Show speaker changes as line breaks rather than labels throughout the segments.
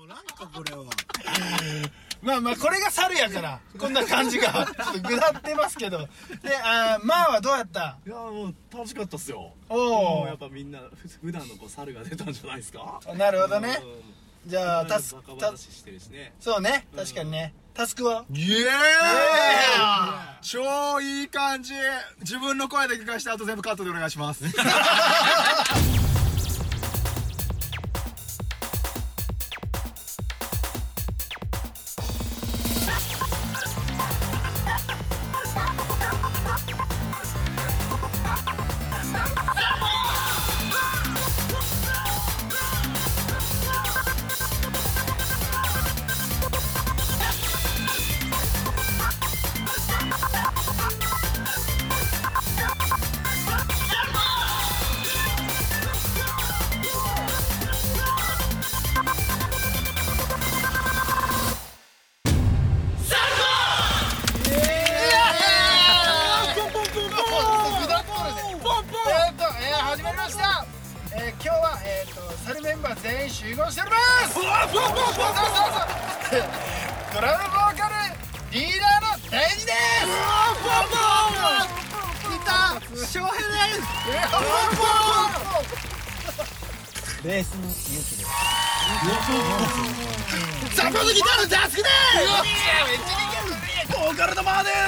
なんかこれは
まあまあこれが猿やからこんな感じがちょっとぐだってますけど。でまあはどうやった？
いやもう楽しかったっすよ。
おお、
やっぱみんな普段のこう猿が出たんじゃないですか。
なるほどね。じゃあ
バカ話してるしね。
そうね、確かにね。タスクは
イエーイ超いい感じ。自分の声で聞かしてあと全部カットでお願いします
始まりました。今日は猿メンバー全員集合しております。ドラムボーカルリーダーの大地です。いた翔平です。ベースのゆうきです。サポートギターのジャスクです。ボーカルのマーです。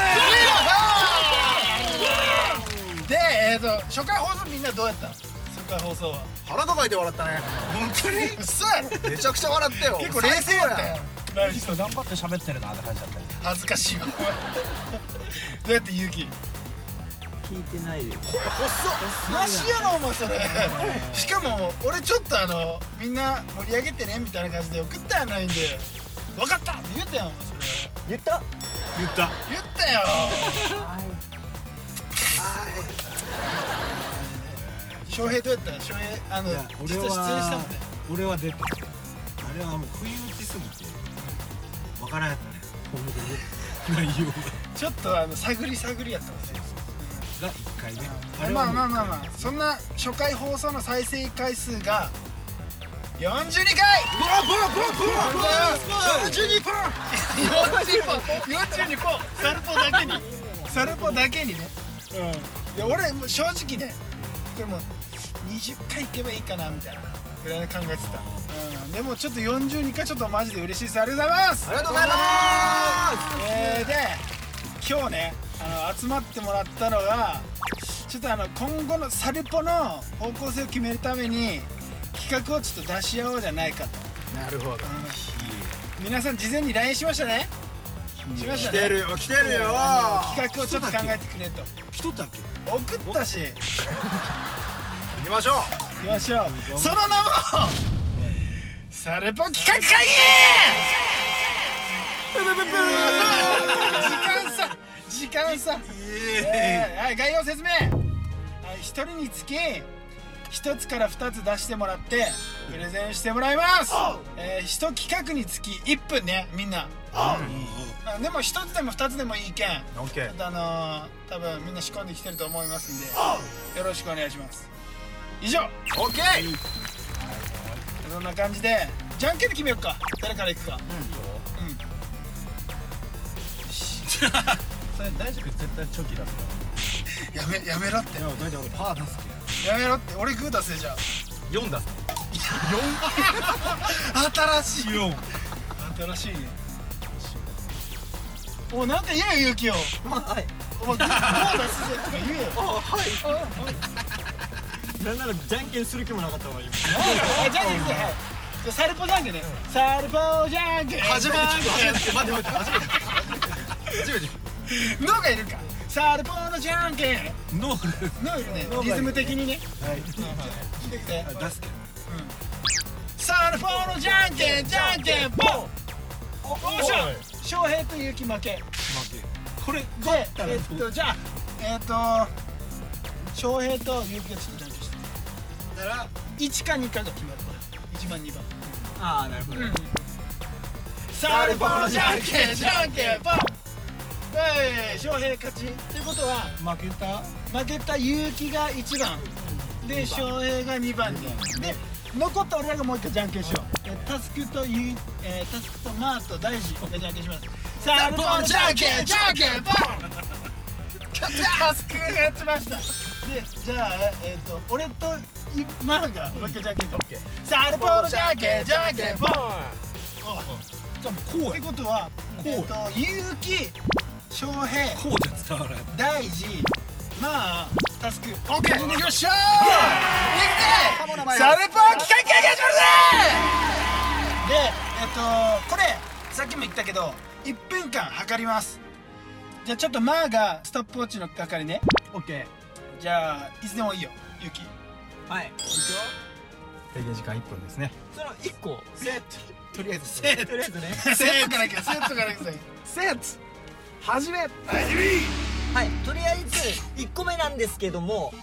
で、初回放送みんなどうやった？初回放送は
腹抱えて笑ったね。
本当に？嘘やろ。
めちゃくちゃ笑ったよ。
結構冷静やったよ。
頑張って喋ってるなって感じだったよ。
恥ずかしいわ。どうやってゆうき？
聞いてないよ。
なしやなお前それ。しかも俺ちょっとみんな盛り上げてねみたいな感じで送ったやないんで、分かったって言ったやんそれ。
言った
よ。翔平どうやった？翔平実は出演したもんね。
俺は出てる。あれはもう不意打ちすぎてわからんやったね。内容が
ちょっと探りやったんですよ。
が1回目。
まあそんな初回放送の再生回数が42回。42本サルポだけにね。いや俺も正直ねこれもう20回いけばいいかなみたいなぐらい考えてた。でもちょっと42回ちょっとマジで嬉しいです。ありがとうございます。
ありがとうございます。
で今日ね集まってもらったのがちょっと今後のサルポの方向性を決めるために企画をちょっと出し合おうじゃないかと。
なるほど。
皆さん事前に LINE しましたね。しましたね。
来てるよ
企画をちょっと考えてくれと。
来とったっけ？
送ったし
行きましょう。
行きましょう。その名もサルポ企画会議。時間差。はい概要説明。1人につき1つから2つ出してもらってプレゼンしてもらいます。1企画につき1分ねみんな。でも1つでも2つでもいいけん。多分みんな仕込んできてると思いますんでよろしくお願いします。以上。
OK。
そんな感じでじゃんけんで決めようか。誰からいくか。
それ大丈夫？絶対チョキ出すか
やめろって。
ら。大丈夫。パー出すけ。
やめろって。俺グー出せじゃあ。
4出す。
新しいよ。新しいね。おなんか言えよ勇気を。
はい。
お前グー出すぜとか言えよ。
なんならじゃんけんする気もなかったわ今。
じゃんけんしてはい。サルポじゃんけんね。サルポじゃんけん。
初めて聞く。待って初めて
脳がいるか。サルポのじゃんけん。
ノ
脳いるね。リズム的にね。
はい。
出
すけど。
サルポのじゃんけんじゃんけんポン。おっしゃ。翔平と勇気負け。
これ
でじゃあ翔平と勇気がちょっとじゃんけんしてだから1か2かが決まる。1番2番。
ああなるほど。
サルポのじゃんけんじゃんけんポン。翔平勝ちってことは負けた勇気が1番で翔平が2番にで残った俺らがもう一回じゃんけんしよう。タスクというタスクとマーと大事がじゃんけんします。さあポンじゃんけんじゃんけんポン。タスクが勝ちました。でじゃあ俺とマーがもう一回じゃんけんポン。さあポンじゃんけんじゃんけんポン。じゃあこうってことは結城翔平
こうじゃ伝わらない。
大事まあタスクオッケーよっしゃーいくぜサルポン機械始まるぜ。でこれさっきも言ったけど1分間測ります。じゃあちょっとマーがストップウォッチの係ね。
オッケ
じゃあいつでもいいよゆき。
ー。はい。いくよ。制限時間1分ですね。
その1個
セット。とりあえず
セット
とりあえずね
セットからいくよセットからいくぜ。
セット。始め。
はいとりあえず1個目なんですけども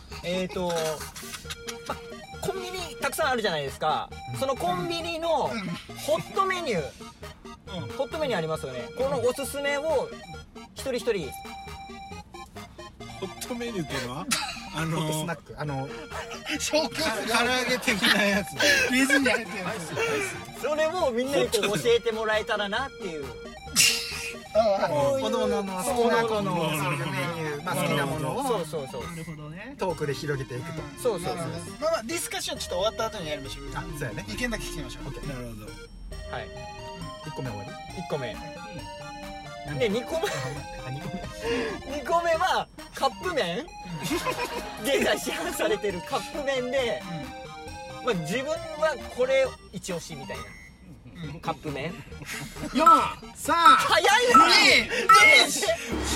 コンビニたくさんあるじゃないですか。そのコンビニのホットメニューホットメニューありますよね。このおすすめを一人一人
ホットメニューっていうのは
ホットスナック
紹介
唐揚げ的なやつ。
レズに入ってるやつ。
それをみんなにこう教えてもらえたらなっていう
子供の好きなこのそういうメニュー好きなものを
そう
なるほどね。
トークで広げていくと。
そうそうそう
まあまあディスカッションちょっと終わった後にやりましょう。
あそうやね。
意見だけ聞きましょう。
オッケー。
なるほど。
はい
1個目終わり。
1個目で2個目2個目はカップ麺現在市販されてるカップ麺でまあ自分はこれ一押しみたいなカップ麺
4、3、
早いな
1終了。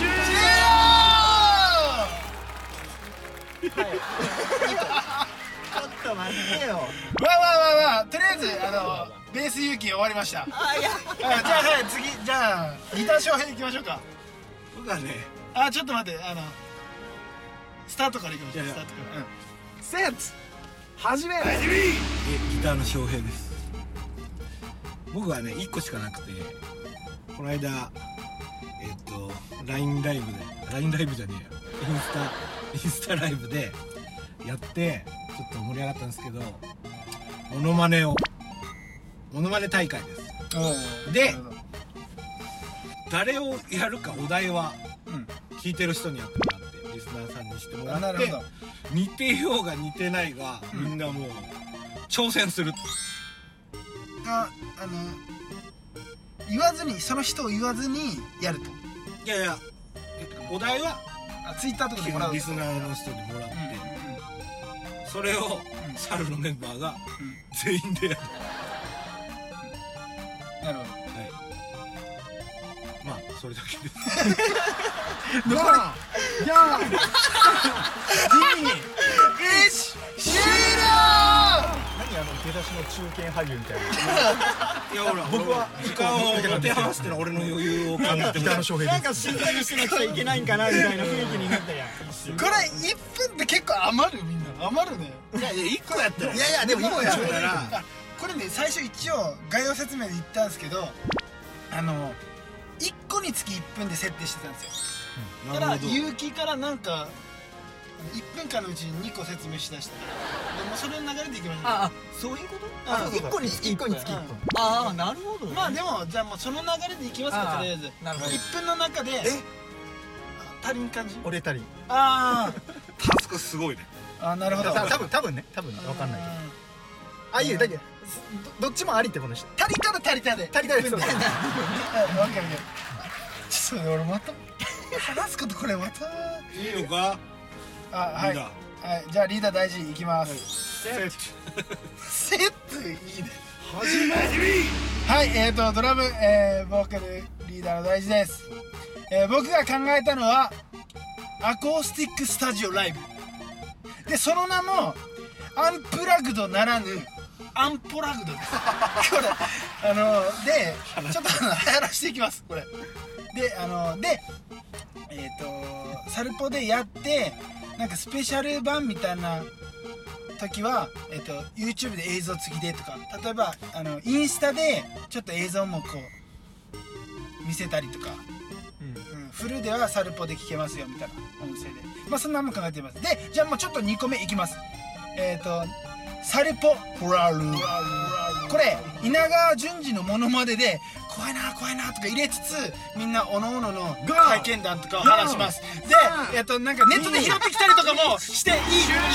ちょっと待ってよ
わとりあえずベース勇気終わりました。
あいや
じゃあはい次じゃあギター翔平いきましょうか。
そうだね。
ちょっと待ってスタートからいきましょう。
いやいや
スタートから
セット。始め。
ギターの翔平です。僕はね1個しかなくて、この間LINE ライブで LINE ライブじゃねえよインスタライブでやってちょっと盛り上がったんですけど、モノマネ大会です。で誰をやるかお題は聞いてる人にやってもらってリスナーさんにしてもらって、似てようが似てないがみんなもう挑戦する。
言わずにその人を言わずにやると。
いやいやお題は
ツイッターとかでもらう。
リスナーの人にもらって、それを猿のメンバーが全員でやる。
なるほど。
はい。まあそれだけです。
残り4、2、1終了。
何出だしの中堅俳優みたいな。
いやほら僕は時間を持て余してる俺の余裕を感じて
ギターの翔平
なん
です。
か静かにしなくちゃいけないんかなみたいな雰囲気になったやん。
これ1分って結構余る。みんな余るね。
いや1個やったら
いやいやでも1個やったら
これね最初一応概要説明で言ったんですけど1個につき1分で設定してたんですよ。ただ結城からなんか1分間のうちに2個説明しだしたでもそれの流れでいきましょう。
あそういうこと
1個につき1分。
ああなるほどね。
まあでもじゃあもうその流れでいきますか。とりあえず
なるほど
1分の中で足りん感じ。
俺足りん。
タ
スクすごいね。
なるほど。
多分ね分かんないけど。いいよだけどどっちもありってことにして。
足りたら足りたで
足りたです。
オッケーオッケー。ちょっと俺また話すことこれまた
いいのか。
はいじゃあリーダー大事いきます。
セット
セットいいね。
始め。
はいドラムボーカルリーダーの大事です。僕が考えたのはアコースティックスタジオライブで、その名もアンプラグドならぬアンポラグドです。これでちょっと流行らしていきますこれでサルポでやってなんかスペシャル版みたいな時は、YouTube で映像付きでとか、例えばインスタでちょっと映像もこう見せたりとか、フルではサルポで聞けますよみたいな音声で、まあそんなのも考えています。でじゃあもうちょっと2個目いきます。 サルポフラル。これ稲川淳二のモノマネで怖いな怖いなとか入れつつ、みんなおのおのの体験談とかを話します。でなんかネットで拾ってきたりとかもしていい。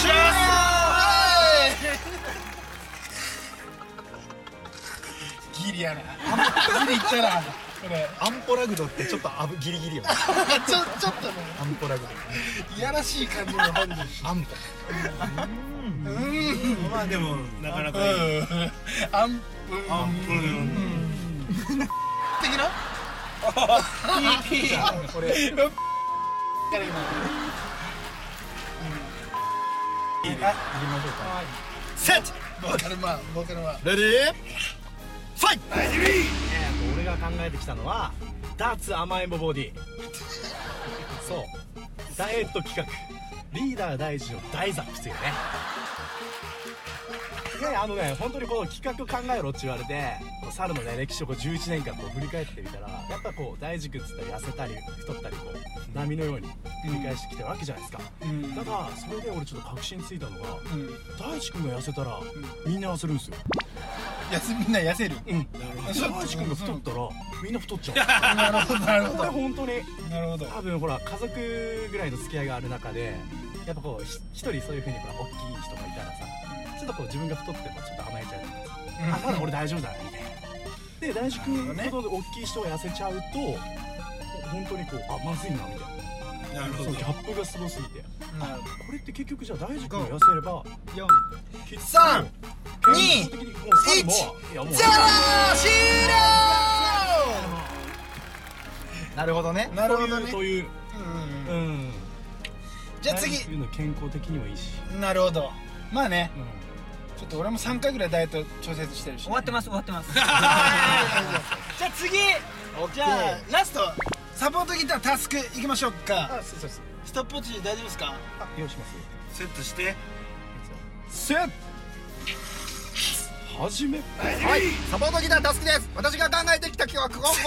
ギリやな。ギリいったなこれ。
アンポラグドってちょっとギリギリよ。
ちょっとね、
アンポラグド。
いやらしい感じの本人。
アンポ。
まあでもなかなかいい。
アン的な。
これ
から今。
入れましょうか。
セット。ボーカルマン。
レディーファイト。
俺が考えてきたのは脱甘えんぼボディ。そう、ダイエット企画リーダー大事の大ザップっていうね。本当にこの企画考えろって言われて、猿のね歴史を11年間振り返ってみたら、やっぱ大地君っつったら痩せたり太ったり波のように繰り返してきてるわけじゃないですか。ただそれで俺ちょっと確信ついたのが、大地君が痩せたらみんな痩せるんですよ。
みんな痩せる。
大地君が太ったらみんな太っちゃう。
なるほどなるほ
これ
ど。
本当に
なるほど。
多分ほら家族ぐらいの付き合いがある中で、やっぱ一人そういう風に大きい人がいたらさ、ちょっと自分が太ってもちょっと甘えちゃうじゃないですか。まだ俺大丈夫だみたいな。で大地君ほど大きい人が痩せちゃうと本当にまずいなみたいな。なるほど。ギャップがすごすぎて、これって結局じゃあ大地君が痩せれば
3、2、1、0終了。
なるほどね。
なるほどね。
という
じゃあ次。
健康的にもいいし。
なるほど。まあね、ちょっと俺も3回ぐらいダイエット調節してるし。
終わってます。
じゃあ次。じゃあラストサポートギタータスクいきましょうか。
そうです。
ストップウォッチ大丈夫ですか？
用意します。
セットして。
セット。始め。
はい、サポートギタータスクです。私が考えてきた企画はこ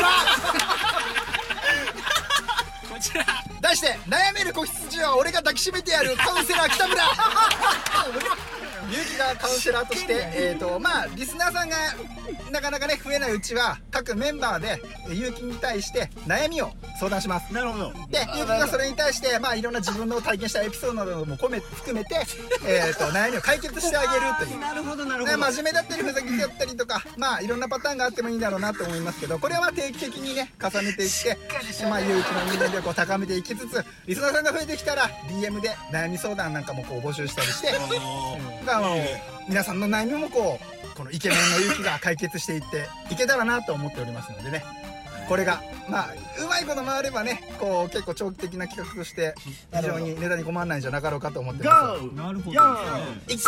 ちら。題して悩める子羊は俺が抱きしめてやるカウンセラー北村。ゆうきがカウンセラーとしてリスナーさんがなかなかね増えないうちは各メンバーでゆうきに対して悩みを相談します。
なるほど。
でゆうきがそれに対していろんな自分の体験したエピソードなども含めて悩みを解決してあげるという。
なるほどなるほど。
真面目だったりふざけだったりとかいろんなパターンがあってもいいんだろうなと思いますけど、これは定期的にね重ねていってゆうきの人間力を高めていきつつ、リスナーさんが増えてきたら DM で悩み相談なんかも募集したりして皆さんの悩みもこのイケメンのゆうきが解決していっていけたらなと思っておりますのでね、これがうまいこと回ればね結構長期的な企画として非常にネタに困らないんじゃなかろうかと思ってます。
なるほど。
3、2、1、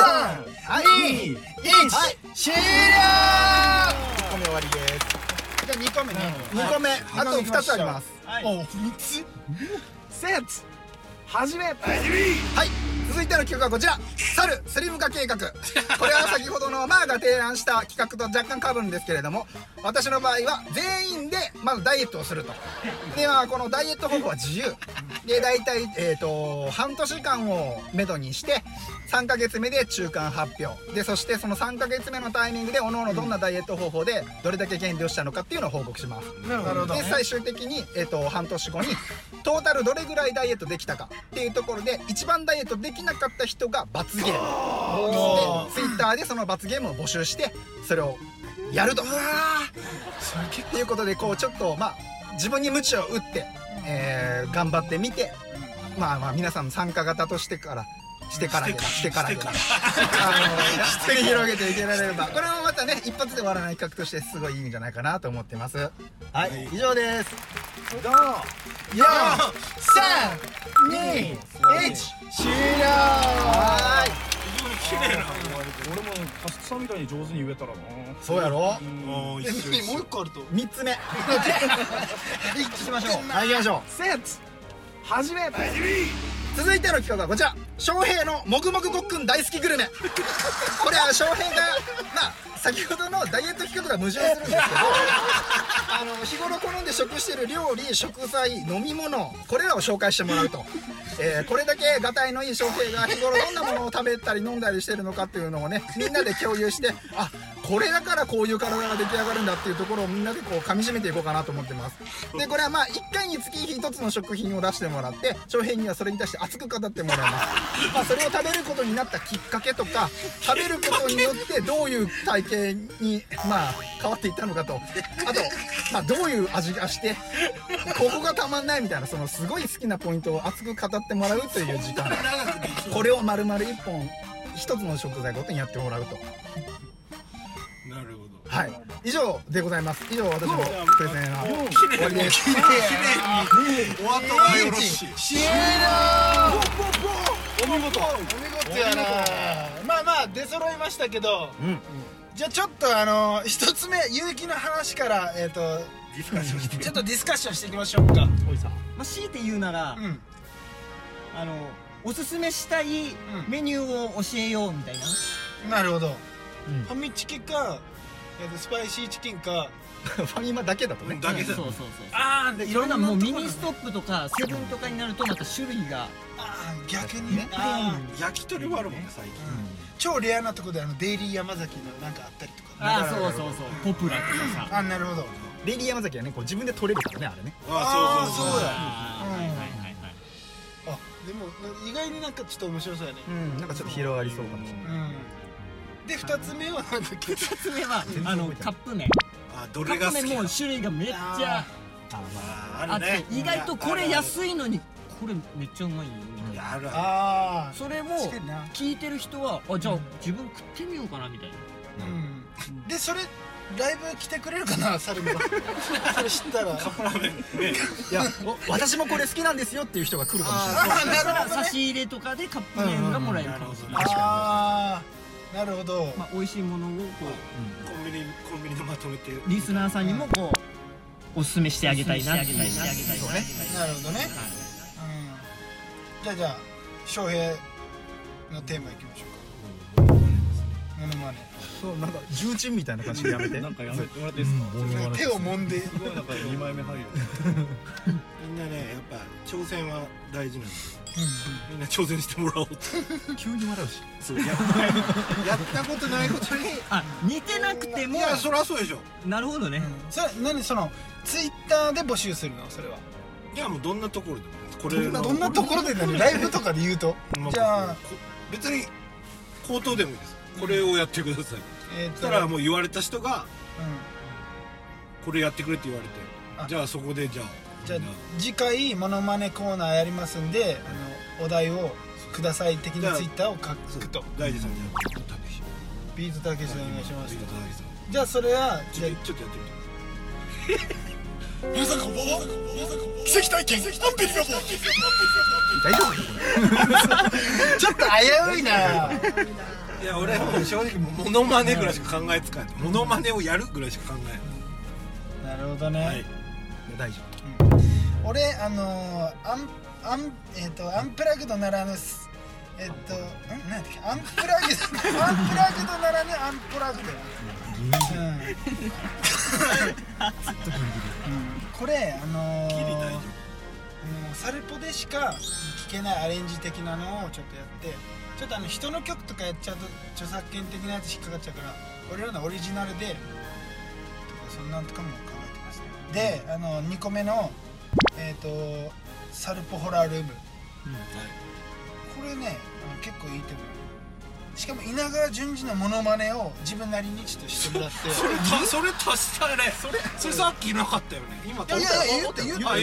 終了。
1個目終わりです。
じゃあ2個目ね。
2個目あと2つあります。
お、3つ。
セット。始め。
はい、続いての企画はこちら、猿スリム化計画。これは先ほどのマーが提案した企画と若干被るんですけれども、私の場合は全員でまずダイエットをすると。でこのダイエット方法は自由で、大体半年間をめどにして3ヶ月目で中間発表で、そしてその3ヶ月目のタイミングでおのおのどんなダイエット方法でどれだけ減量したのかっていうのを報告します。
なるほど。
で最終的に半年後にトータルどれぐらいダイエットできたかっていうところで、一番ダイエットできなかった人が罰ゲームで Twitter でその罰ゲームを募集してそれをやるとっていうことでちょっと自分に鞭を打って、頑張ってみて皆さんの参加型としてから繰り広げていけられれば、これもまたね一発で終わらない企画としてすごいいいんじゃないかなと思ってます。はい、以上です。
4、3、2、1、終了。
はい、
綺麗な。俺もタスクさんみたいに上手に言えたらな。
そうやろ。
もう1個あると。
3つ目
行きましょう。
はい、行きましょう。
セット。始め。
続いての企画はこちら、翔平のもぐもぐごっくん大好きグルメ。これは翔平が先ほどのダイエット企画が矛盾するんですけど日頃好んで食している料理、食材、飲み物、これらを紹介してもらうと、これだけがたいのいい翔平が日頃どんなものを食べたり飲んだりしてるのかっていうのをね、みんなで共有して、あ、これだからこういう体が出来上がるんだっていうところをみんなでこう噛み締めていこうかなと思ってます。でこれは1回につき1つの食品を出してもらって、翔平にはそれに対して熱く語ってもらいます。それを食べることになったきっかけとか、食べることによってどういう体型に変わっていったのかと、あとどういう味がしてここがたまんないみたいな、そのすごい好きなポイントを熱く語ってもらうという時間、これを丸々1本1つの食材ごとにやってもらうと。
なるほど。
はい、以上でございます。以上私のプレゼンは終わりです。
きれいにお後がよろしい。
終了。お見事やな。まあ出揃いましたけど、じゃあちょっと一つ目有機の話からちょっとディスカッションしていきましょうか。
強いて言うなら、おすすめしたいメニューを教えようみたいな。
なるほど。ファミチキかスパイシーチキンか
ファミマだけだとね。
だけだ。
そう
ああ、
いろんなもうミニストップとかセブンとかになるとまた種類が
逆にね。
焼き鳥もあるもんね最近。
超レアなとこでデイリー山崎のなんかあったりとか。
そうポプラとかさ。
なるほど。
デイリー山崎はね、こう自分で取れるからね、あれね。
そうだ。でも意外になんかちょっと面白そうやね。
なんかちょっと広がりそうかもしれない。
で2つ目は何だっけ。
2つ目はカップ麺。
どれが好き？
カップ麺も種類がめっちゃあって意外とこれ安いのにこれめっちゃうまいよみたいな。それも聞いてる人はじゃあ自分食ってみようかなみたいな。
でそれライブ来てくれるかな、サルムが。それ知ったらカップラーメンね。
いや、私もこれ好きなんですよっていう人が来るかもしれない。
差し入れとかでカップ麺がもらえるかもしれない。
なるほど。
美味しいものをこう
コンビニでまとめて
リスナーさんにもこうおすすめしてあげたいなっていう。
なるほどね。じゃあ翔平のテーマいきましょうか。モノマネ。
そう、なんか重鎮みたいな感じでやめて。
なんかやめてもらっていいですか。
手を揉んで。
すごいなんか2枚目入る。
みんなね、やっぱ挑戦は大事なんで、みんな挑戦してもらおうと。
急に笑うし。
そうやったことないことに
似てなくても。
いや、そりゃそうでしょ。
なるほどね。
それ何、そのツイッターで募集するの、それは。
いや、もうどんなところでもこれ
どんなところで何、ライブとかで言うと。じゃあ
別に口頭でもいいです。これをやってください。そしたらもう言われた人がこれやってくれって言われて、じゃあそこでじゃあ
次回モノマネコーナーやりますんで、お題をください的なツイッターを書くと。
大地さん、じゃあ
ビートたけしさんお願いします。
ビートたけしさん、
じゃあそれは
ちょっとやってみて。
皆さんこんばんは。奇跡体験アンビリバボー。
大丈夫？
ちょっと危ういな。
いや、俺正直モノマネぐらいしか考えつかない。モノマネをやるぐらいしか考えない。
なるほどね。はい、
大丈
夫。俺アンプラグドならぬ何だっけ、アンプラグドならぬアンプラグド。これサルポでしか聞けないアレンジ的なのをちょっとやって、ちょっと人の曲とかやっちゃうと著作権的なやつ引っかかっちゃうから、俺らのオリジナルでとかそんなんとかも考えてますね。で2個目のサルポホラールーム、これね結構いいと思う。しかも稲川淳二のモノマネを自分なりにちょっとしてもらって。
それ足したね。それさっきなかったよね。今
言った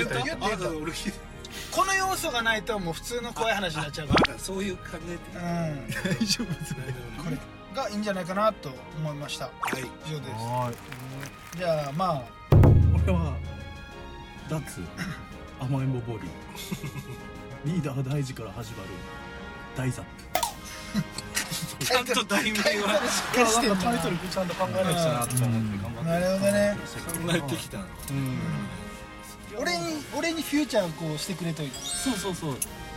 この要素がないともう普通の怖い話になっちゃうから。
そういう感じで
大丈夫ですね。
これがいいんじゃないかなと思いました。以上です。じゃあまあ
俺は脱甘えんぼボディリーダー大事から始まる大ザップ。
ちゃんと題名は
タイトルちゃんと考えなくちゃなと思って頑張って。
なるほどね。
考えてきたの。
俺にフューチャーこうしてくれといて。
そう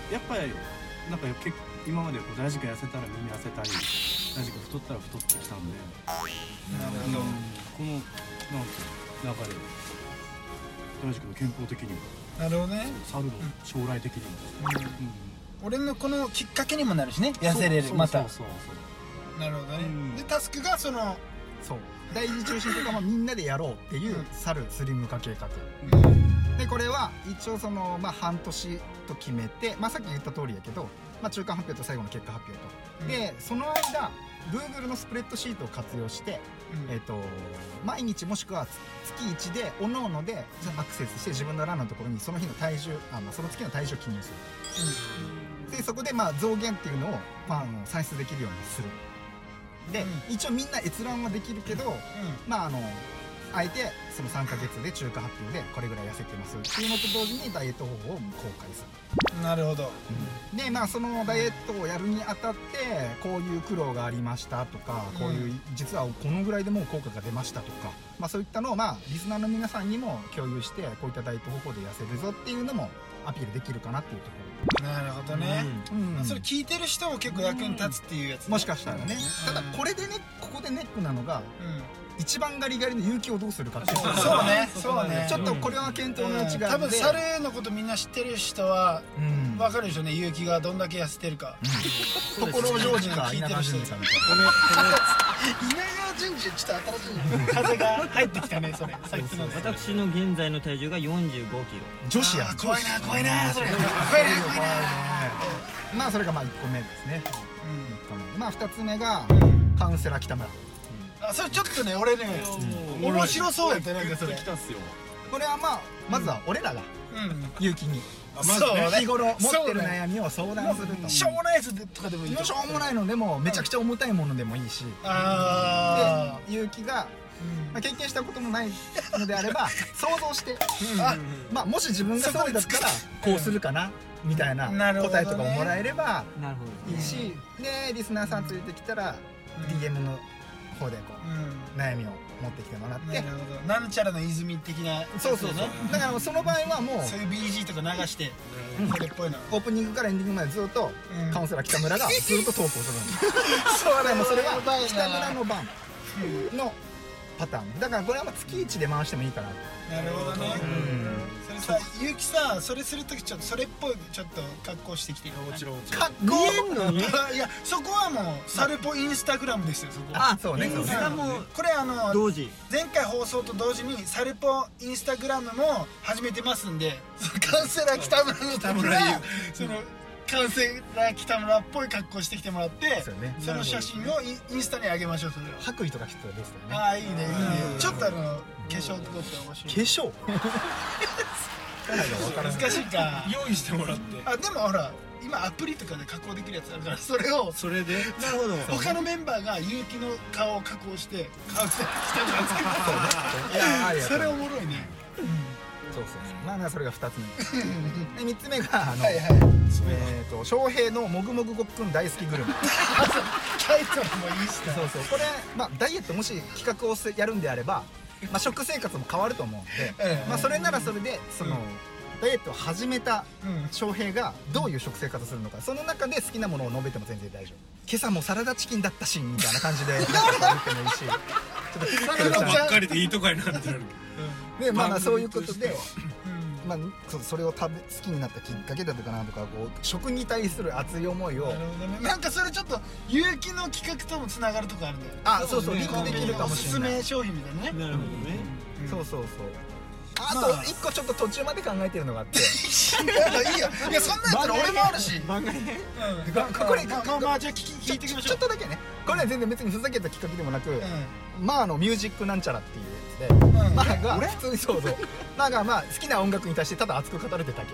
やっぱりなんか今までこう大地君痩せたらみんな痩せたり、大地君太ったら太ってきたんで、このなんていうの中で大地君の健康的にも
なるほどね。
猿の将来的にも、
俺のこのきっかけにもなるしね、痩せれる。また
そう
なるほどね。でタスクがその
そう第一中心とかもみんなでやろうっていう猿スリム化計画で、これは一応その半年と決めて、さっき言った通りやけど、中間発表と最後の結果発表と、でその間 Google のスプレッドシートを活用して、毎日もしくは月1で各々でアクセスして自分の欄のところにその日の体重その月の体重を記入する、でそこで増減っていうのを算出できるようにする。で、一応みんな閲覧はできるけど、あえてその3ヶ月で中華発表でこれぐらい痩せてますっていうのと同時にダイエット方法を公開する。
なるほど。
でそのダイエットをやるにあたってこういう苦労がありましたとか、こういう実はこのぐらいでもう効果が出ましたとか、そういったのをリスナーの皆さんにも共有して、こういったダイエット方法で痩せるぞっていうのもアピールできるかなっていうところ。
なるほどね。それ聞いてる人も結構役に立つっていうやつ、
もしかしたらね。ただこれでね、ここでネックなのが、一番ガリガリの勇気をどうするかっていう。
そうね、そうね。
ちょっとこれは検討の余地があって、
多分猿のことみんな知ってる人は分かるでしょうね、勇気がどんだけ痩せてるか。
所ジョージか稲川淳二さんみたい
稲川淳二、ちょっと新しい風が入ってきたね、それ。さっきの
私の現在の体重が45キロ。
女子や。
怖いな、怖いな、それ。怖いな、怖いな。
それが1個目ですね。2つ目がカウンセラー北村。
それちょっとね、俺ね面白そうやったね。それ
これはまずは俺らが勇気に
そうね、
日頃持ってる悩みを相談すると。
しょうもないやつとかでもいい。
しょうもないのでもめちゃくちゃ重たいものでもいいし、で勇気が経験したこともないのであれば想像して、もし自分がそうだったらこうするかなみたいな答えとかをもらえればいいし、でリスナーさん連れてきたら DM の方で悩みを持ってきてもらって、
なんちゃらの泉的な。
そうだからその場合はもう
そういう BG とか流してこれっぽいの
オープニングからエンディングまでずっとカウンセラー北村がずっとトークをするんですそれは北村の番のパターンだから、これは月1で回してもいいかな。
なるほどね。それさ、ゆうきさ、それするときちょっとそれっぽいちょっと格好してきて。
もちろん
格好
いや、そこはもうサルポインスタグラムですよ、そこ。
そうね。
これ
同時
前回放送と同時にサルポインスタグラムも始めてますんで、カウンセラー北村の時はそのカウンセラー北村っぽい格好してきてもらって、その写真をインスタに上げましょう。それを
白衣とか着てたらですよね。
いいね、いいね。ちょっと化粧とかって面白い。
化粧
難しいか。
用意してもらって。
でもほら今アプリとかで加工できるやつあるから、それを
それで
なるほど。
他のメンバーが結城の顔を加工してカウンセラー北村つけた。それおもろいね。
それが2つ目で、3つ目が翔平のもぐもぐごっくん大好きグルメ。
タイトルもいいしな。
これダイエットもし企画をやるんであれば食生活も変わると思うんで、それならそれでそのダイエットを始めた翔平がどういう食生活をするのか、その中で好きなものを述べても全然大丈夫。今朝もサラダチキンだったしみたいな感じで言ってもいいし、
サラダばっかりでいいとかになってる
でそういうことでそれを好きになったきっかけだとかなんとか、食に対する熱い思いを。
なんかそれちょっと結城の企画ともつながるとこあるんだよ。
リンクできるかもしれない。
おすすめ商品みたいなね。
なるほどね。
あと1個ちょっと途中まで考えてるのがあって、
いいよ。いや、そんなんやったら俺もあるし。
番外編。これ
じゃあ聞いていきましょう。
ちょっとだけね。これは全然別にふざけた企画でもなく、ミュージックなんちゃらっていうやつで、が普通に好きな音楽に対してただ熱く語るってだけ。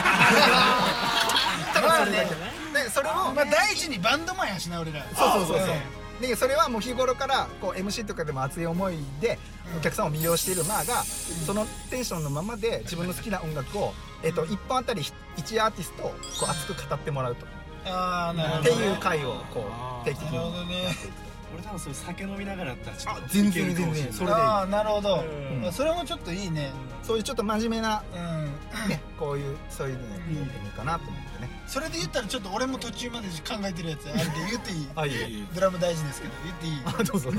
ただそれだけ。でそれを
第一にバンドマンやしな、俺ら。
そうでそれはもう日頃からMC とかでも熱い思いでお客さんを魅了しているがそのテンションのままで自分の好きな音楽を1本あたり1アーティストを熱く語ってもらうとっていう回を定期的にやっていく。
俺多分それ酒飲みながらやったらちょっと
全然それでいい。
なるほど。それもちょっといいね。
そういうちょっと真面目なこういうそういうのやってみようかなと思って。 でね。
それで言ったらちょっと俺も途中まで考えてるやつあるんで言っていい？
あ、いい
ドラム大事ですけど言っていい？
あ、どうぞ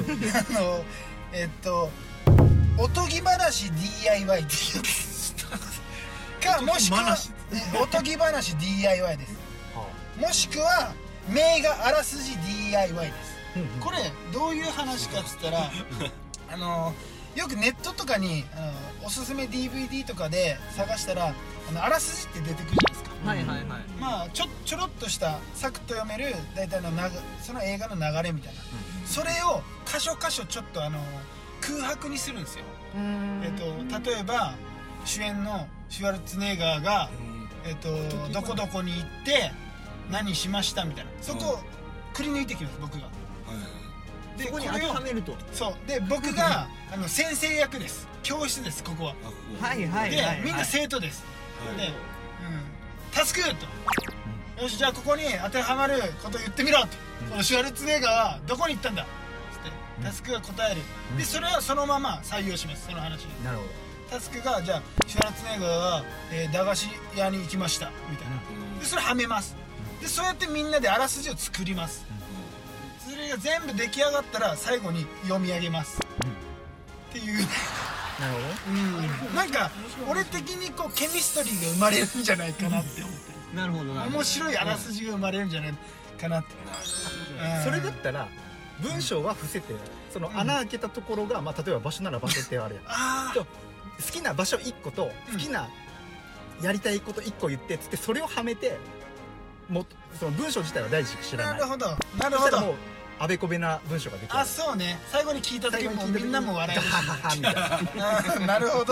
おとぎ話 DIY っていうやつか、もしくはおとぎ話 DIY です。もしくは名画あらすじ DIY です。これどういう話かっつったらよくネットとかにおすすめ DVD とかで探したらあらすじって出てくるじゃないですか。
はいはいはい。
まあちょろっとしたサクッと読める大体その映画の流れみたいな、それを箇所箇所ちょっと空白にするんですよ。例えば主演のシュワルツェネッガーがどこどこに行って何しましたみたいな、そこをくり抜いてきます僕が。で
そこに当てはめると。
そうで僕が先生役です。教室です。ここは。
はいはい
でみんな生徒です。でタスクと、よしじゃあここに当てはまることを言ってみろと、そのシュワルツェネッガーはどこに行ったんだってタスクが答える。でそれはそのまま採用します。その話に。
なるほど。
タスクがじゃあシュワルツェネッガーは駄菓子屋に行きましたみたいな。でそれはめます。でそうやってみんなであらすじを作ります。それが全部出来上がったら最後に読み上げます。っていう。
なるほど。
なんか俺的にこうケミストリーが生まれるんじゃないかなって思ってる。
なるほどな。
面白いあらすじが生まれるんじゃないかなって。
それだったら文章は伏せて、その穴開けたところが、まあ、例えば場所なら場所ってあるやん。好きな場所1個と好きなやりたいこと1個言ってつってそれをはめて、もっとその文章自体は大事知らない。
なるほどなるほど。
もうあべこべな文章ができる。
あ、そうね。最後に聞いた時もみんなも笑えるし。
ガハハみたいな。
なるほど。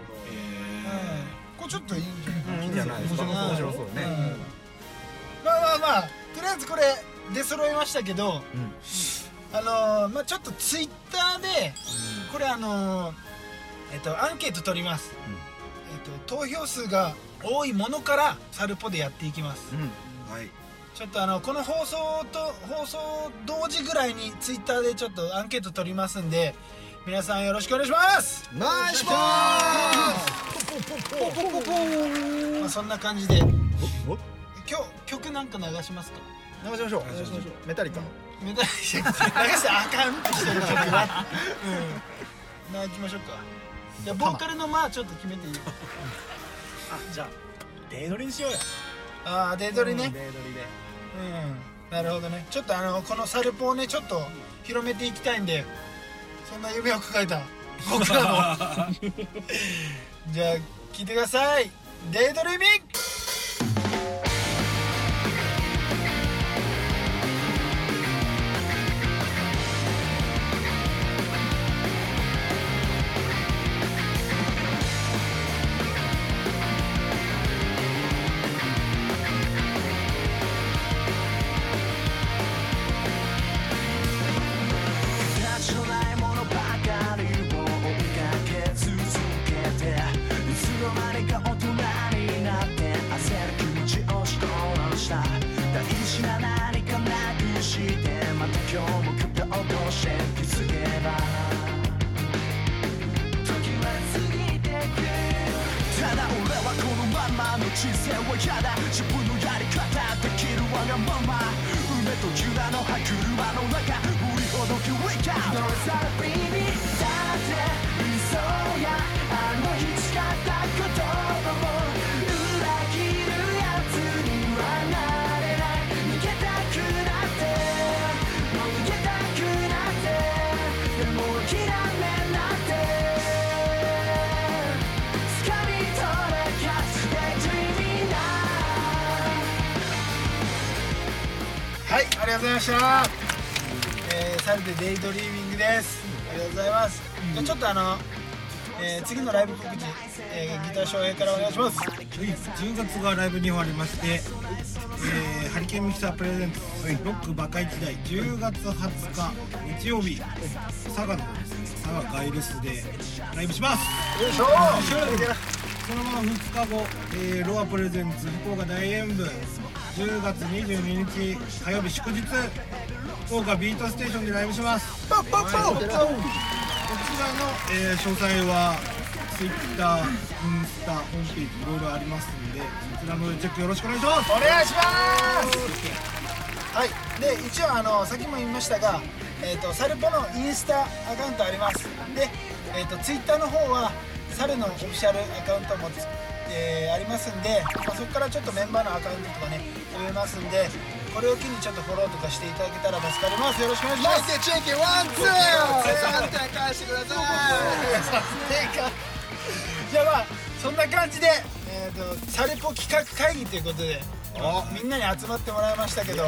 これちょっといいんじゃない？
いいんじゃないですか。面白そうね。
まあまあまあ、とりあえずこれ出揃いましたけど、まあちょっとツイッターでこれアンケート取ります。投票数が多いものからサルポでやっていきます。
はい。
ちょっとこの放送同時ぐらいにツイッターでちょっとアンケート取りますんで、皆さんよろしくお願いします。
お願いしま
まあそんな感じで、今日曲なんか流しますか？
流しましょう。メタリカ。
流してあかんってしてる曲は行きましょうか。じゃあボーカルのまあちょっと決めていい？
じゃあデイドリにしようよ。
ああデイドリね。
デイドリで。
なるほどね。ちょっとこのサルポをねちょっと広めていきたいんで、そんな夢を抱えた僕らのじゃあ聴いてください。デイドリーミング。
人生は嫌だ、自分のやり方できるわがまま、梅とユナの歯車の中振りほどきウェイクアウト。ノーサルビにだって理想や日誓った言葉も裏切るやつにはなれない。逃げたくなってもう逃げたくなってでも諦めなって掴み取れキャッチ
はい、ありがとうございました。サルでデイドリーミングです。ありがとうございます。じゃあちょっと次のライブ告知、ギター翔平からお願いします。
10月がライブ2本ありまして、ハリケーンミキサープレゼンツロックバカ一代10月20日日曜日、佐賀のですね、佐賀ガイルスでライブします。よいしょそのまま2日後、ロアプレゼンツ福岡大演舞10月22日火曜日祝日、福岡ビートステーションでライブします。こちらの、詳細は Twitter、インスタ、ホームページいろいろありますんで、そちらのチェックよろしくお願いします。
お願いします。はい。で一応さっきも言いましたが、サルポのインスタアカウントあります。でツイッターの方はサルのオフィシャルアカウントもありますんで、そこからちょっとメンバーのアカウントとかね増えますんで、これを機にちょっとフォローとかしていただけたら助かります。よろしくお願いします。
ナイスチェキワンツー3点返してくださ
じゃあまあそんな感じで、サルポ企画会議ということでみんなに集まってもらいましたけど、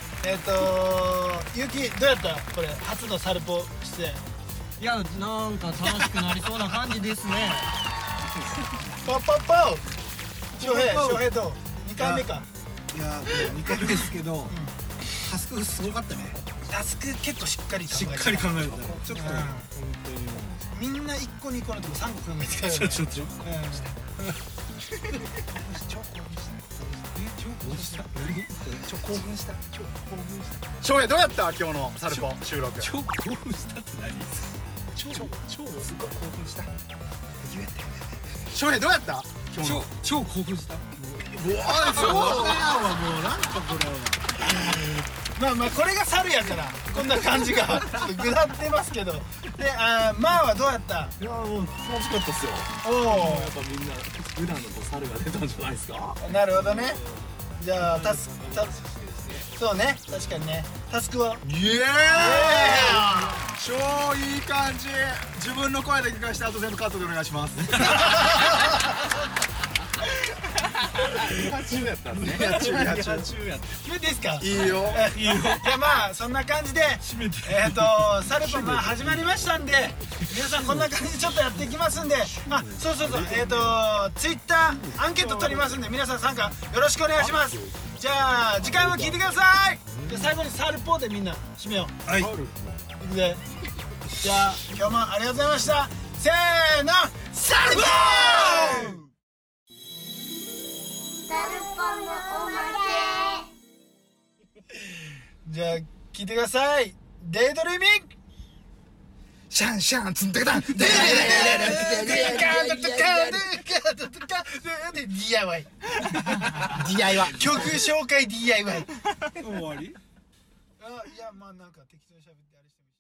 ゆうきどうやった？これ初のサルポ出演。
いや、なんか楽しくなりそうな感じですね。
パッパッパー翔平どう？2回目か。
いや2回目ですけど、タスクすごかったね。
タスク結構しっかり考えて
しっかり考えるからちょっと本
みんな1個2個のとこ3個考えてから
当にちょ
翔平どうやった今日のサルポ収録。
超興奮したって何？
超すごい興奮した。翔平どうやった今日の。
超興奮した。
そうだよ。
もうなんかこれは
まあこれが猿やからこんな感じがちょっとぐだってますけど。でまあはどうやった？
いやもう楽しかったっすよ。
おお、
やっぱみんな普段の猿が出たんじゃないですか。
なるほどね。じゃあそうね、確かにね。タスクは
イエーイ。超いい感じ。自分の声だけ聞かしてあと全部カットでお願いします。
中やったんですね。
や中
いいですか？
いいよ。
いいよ。じゃあまあそんな感じでサルポ始まりましたんで、皆さんこんな感じでちょっとやっていきますんで、そうツイッターアンケート取りますんで皆さん参加よろしくお願いします。じゃあ次回も聞いてください。で最後にサルポでみんな締めよう。
はい。
いくぜ。じゃあ今日もありがとうございました。せーの、サルポー。
サルポのおまけ。
じゃあ聞いてください。デイドリーミング。
シャンシャンツンタカタン。
DIY
DIY。
曲紹介 DIY。
終わり？
いやまあなんか適当に喋ってあれしてもいい。